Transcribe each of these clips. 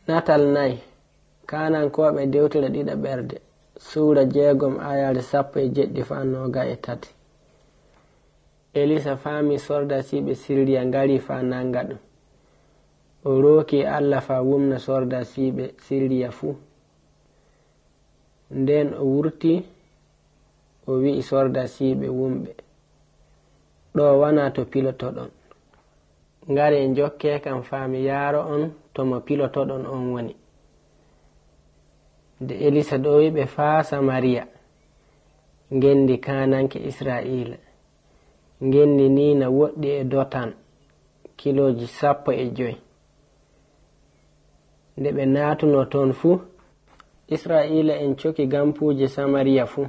Natal 4 Kanankoɓe dewtere ɗiɗaɓerde Suura 6 ayare 17-23. Elisa faami sordasiɓe Siriya ngari fa nanga ɗum. O rooki Allah fa wumna sordasiɓe Siriya fuu. Nden o wurti o wi'i sordasiɓe wumɓe, ɗo wana to pilotoɗon. Ngari jokke kam faami yaaro on to mo pilotoɗon on woni. Nde Elisa ɗowi ɓe faa Samariya, ngendi kananke Israila, ngendi nina woɗɗi e Dotan, kiloji 15. Nde ɓe natuno toon fuu, Israila en coki gampuje Samariya fuu.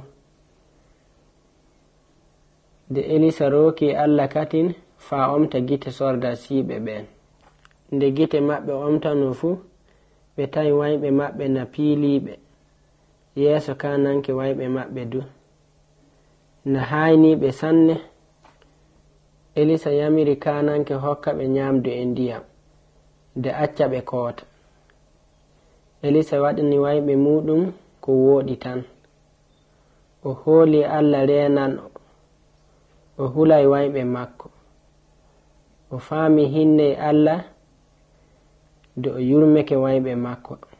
Nde Elisa rooki Allah katin faa omta gite sordasiɓe ɓen. Nde gite maɓɓe omtano fuu, ɓe tawi wayɓe maɓɓe na piiliɓe yeeso kananke wayɓe maɓɓe du, na hayniɓe sanne. Elisa yamiri kananke hokka ɓe nyamdu e ndiyam, nde acca ɓe koota. Elisa waɗini wayɓe muɗum ko wooɗi tan. O hooli Allah renan o hulay wayɓe makko. O faami hinne Allah nde o yurmeke wayɓe makko.